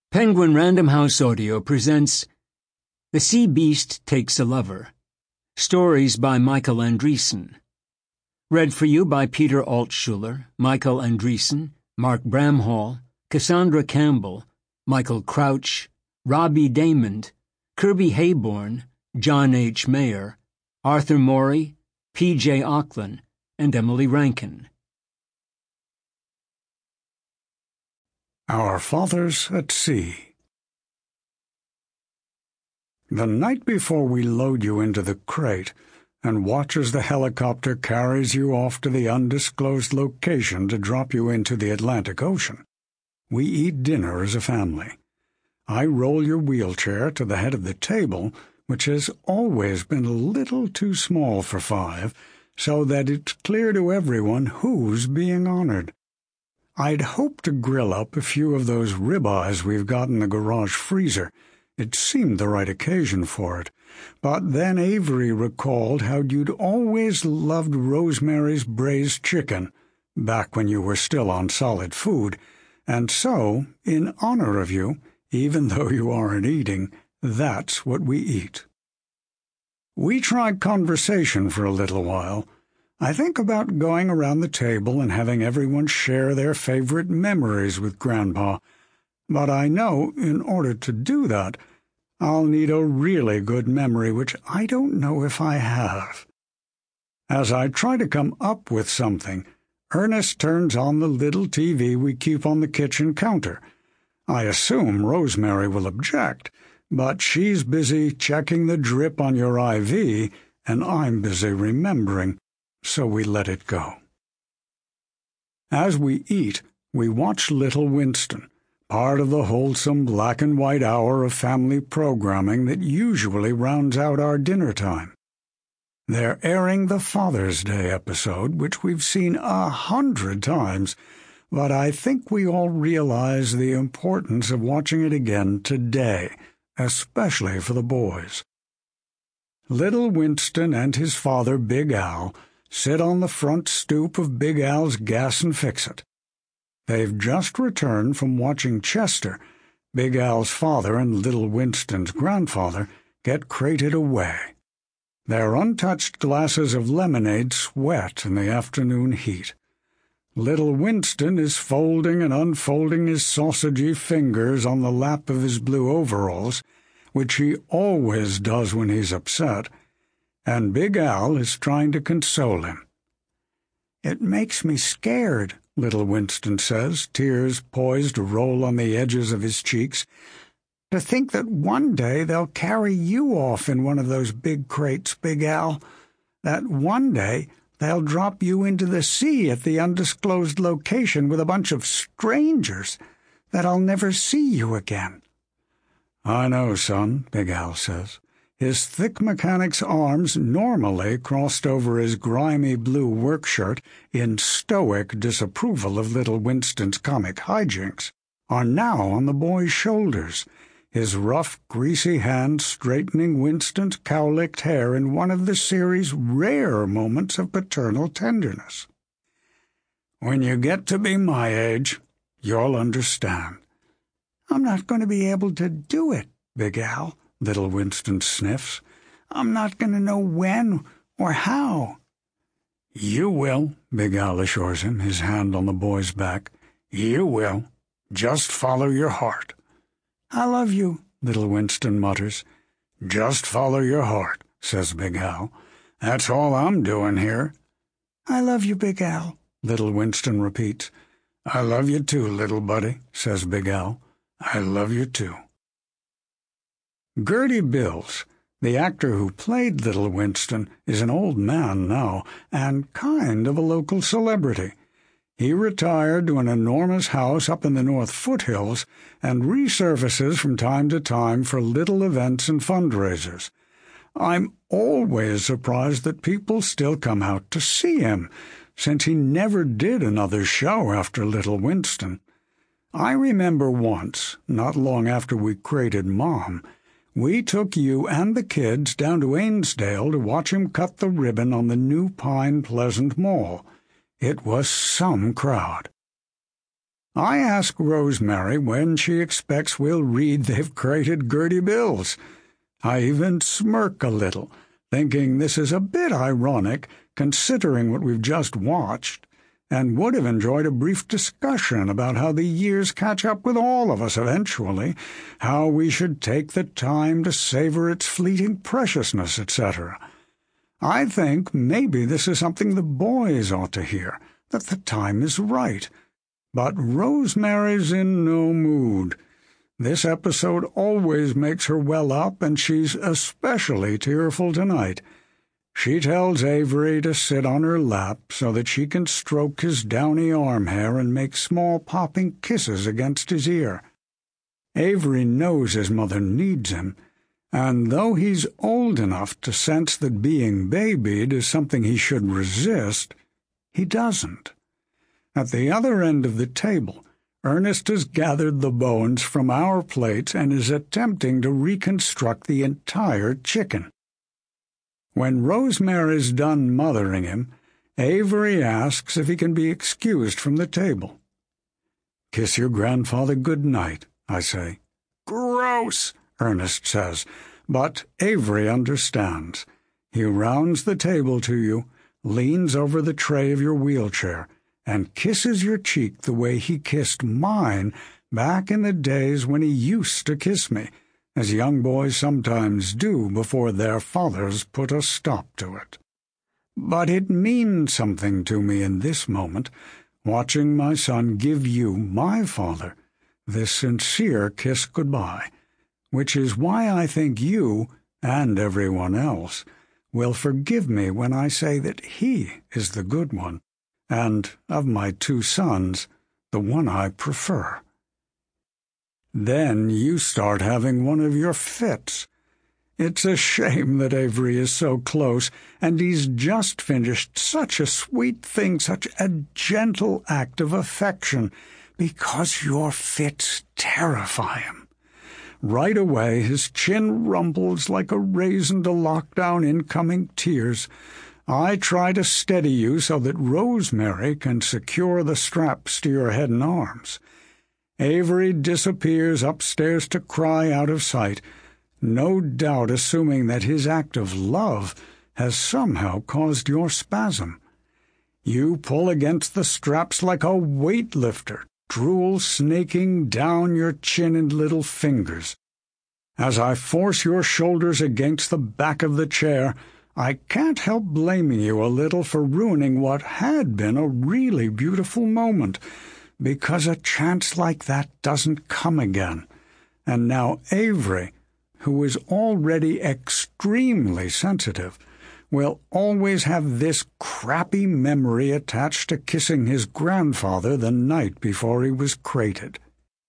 Penguin Random House Audio presents The Sea Beast Takes a Lover. Stories by Michael Andreessen. Read for you by Peter Altschuler, Michael Andreessen, Mark Bramhall, Cassandra Campbell, Michael Crouch, Robbie Damond, Kirby Hayborn, John H. Mayer, Arthur Morey, P.J. Auckland, and Emily Rankin. Our Fathers at Sea. The night before we load you into the crate and watch as the helicopter carries you off to the undisclosed location to drop you into the Atlantic Ocean, we eat dinner as a family. I roll your wheelchair to the head of the table, which has always been a little too small for five, so that it's clear to everyone who's being honored. I'd hoped to grill up a few of those ribeyes we've got in the garage freezer. It seemed the right occasion for it. But then Avery recalled how you'd always loved Rosemary's braised chicken, back when you were still on solid food, and so, in honor of you, even though you aren't eating, that's what we eat. We tried conversation for a little while. I think about going around the table and having everyone share their favorite memories with Grandpa, but I know in order to do that, I'll need a really good memory, which I don't know if I have. As I try to come up with something, Ernest turns on the little TV we keep on the kitchen counter. I assume Rosemary will object, but she's busy checking the drip on your IV, and I'm busy remembering. So we let it go. As we eat, we watch Little Winston, part of the wholesome black and white hour of family programming that usually rounds out our dinner time. They're airing the Father's Day episode, which we've seen 100 times, but I think we all realize the importance of watching it again today, especially for the boys. Little Winston and his father, Big Al, sit on the front stoop of Big Al's Gas and Fix-It. They've just returned from watching Chester, Big Al's father and Little Winston's grandfather, get crated away. Their untouched glasses of lemonade sweat in the afternoon heat. Little Winston is folding and unfolding his sausagey fingers on the lap of his blue overalls, which he always does when he's upset, and Big Al is trying to console him. "It makes me scared," Little Winston says, tears poised to roll on the edges of his cheeks, "to think that one day they'll carry you off in one of those big crates, Big Al. That one day they'll drop you into the sea at the undisclosed location with a bunch of strangers, that I'll never see you again." "I know, son," Big Al says, his thick mechanic's arms normally crossed over his grimy blue work shirt in stoic disapproval of Little Winston's comic hijinks, are now on the boy's shoulders, his rough, greasy hand straightening Winston's cowlicked hair in one of the series' rare moments of paternal tenderness. "When you get to be my age, you'll understand." "I'm not going to be able to do it, Big Al," Little Winston sniffs. "I'm not going to know when or how." "You will," Big Al assures him, his hand on the boy's back. "You will. Just follow your heart." "I love you," Little Winston mutters. "Just follow your heart," says Big Al. "That's all I'm doing here." "I love you, Big Al," Little Winston repeats. "I love you too, little buddy," says Big Al. "I love you too." Gertie Bills, the actor who played Little Winston, is an old man now, and kind of a local celebrity. He retired to an enormous house up in the North Foothills and resurfaces from time to time for little events and fundraisers. I'm always surprised that people still come out to see him, since he never did another show after Little Winston. I remember once, not long after we crated Mom, we took you and the kids down to Ainsdale to watch him cut the ribbon on the new Pine Pleasant Mall. It was some crowd. I ask Rosemary when she expects we'll read they've crated Gertie Bills. I even smirk a little, thinking this is a bit ironic, considering what we've just watched, and would have enjoyed a brief discussion about how the years catch up with all of us eventually, how we should take the time to savor its fleeting preciousness, etc. I think maybe this is something the boys ought to hear, that the time is right. But Rosemary's in no mood. This episode always makes her well up, and she's especially tearful tonight. She tells Avery to sit on her lap so that she can stroke his downy arm hair and make small popping kisses against his ear. Avery knows his mother needs him, and though he's old enough to sense that being babied is something he should resist, he doesn't. At the other end of the table, Ernest has gathered the bones from our plates and is attempting to reconstruct the entire chicken. When Rosemary's done mothering him, Avery asks if he can be excused from the table. "Kiss your grandfather good night," I say. "Gross," Ernest says, but Avery understands. He rounds the table to you, leans over the tray of your wheelchair, and kisses your cheek the way he kissed mine back in the days when he used to kiss me, as young boys sometimes do before their fathers put a stop to it. But it means something to me in this moment, watching my son give you, my father, this sincere kiss goodbye, which is why I think you, and everyone else, will forgive me when I say that he is the good one, and, of my two sons, the one I prefer. Then you start having one of your fits. It's a shame that Avery is so close, and he's just finished such a sweet thing, such a gentle act of affection, because your fits terrify him. Right away his chin rumbles like a raisin to lock down incoming tears. I try to steady you so that Rosemary can secure the straps to your head and arms. Avery disappears upstairs to cry out of sight, no doubt assuming that his act of love has somehow caused your spasm. You pull against the straps like a weightlifter, drool snaking down your chin and little fingers. As I force your shoulders against the back of the chair, I can't help blaming you a little for ruining what had been a really beautiful moment, because a chance like that doesn't come again. And now Avery, who is already extremely sensitive, will always have this crappy memory attached to kissing his grandfather the night before he was crated.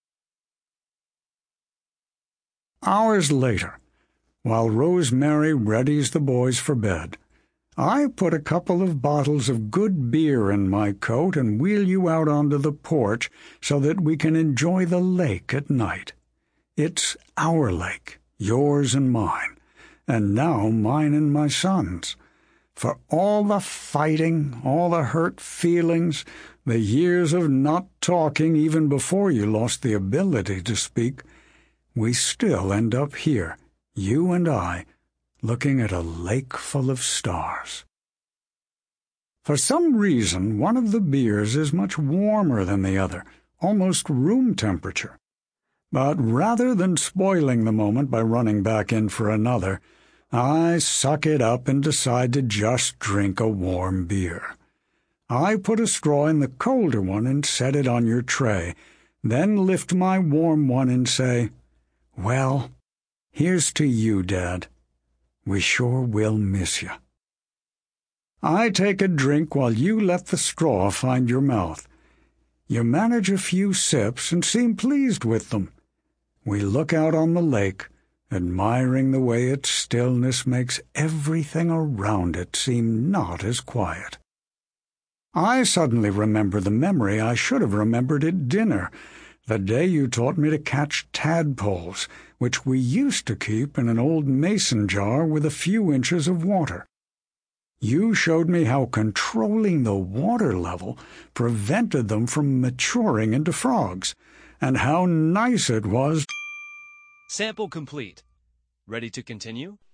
Hours later, while Rosemary readies the boys for bed, I put a couple of bottles of good beer in my coat and wheel you out onto the porch so that we can enjoy the lake at night. It's our lake, yours and mine, and now mine and my son's. For all the fighting, all the hurt feelings, the years of not talking even before you lost the ability to speak, we still end up here, you and I, looking at a lake full of stars. For some reason, one of the beers is much warmer than the other, almost room temperature. But rather than spoiling the moment by running back in for another, I suck it up and decide to just drink a warm beer. I put a straw in the colder one and set it on your tray, then lift my warm one and say, "Well, here's to you, Dad. We sure will miss you." I take a drink while you let the straw find your mouth. You manage a few sips and seem pleased with them. We look out on the lake, admiring the way its stillness makes everything around it seem not as quiet. I suddenly remember the memory I should have remembered at dinner, the day you taught me to catch tadpoles, which we used to keep in an old mason jar with a few inches of water. You showed me how controlling the water level prevented them from maturing into frogs, and how nice it was. Sample complete. Ready to continue?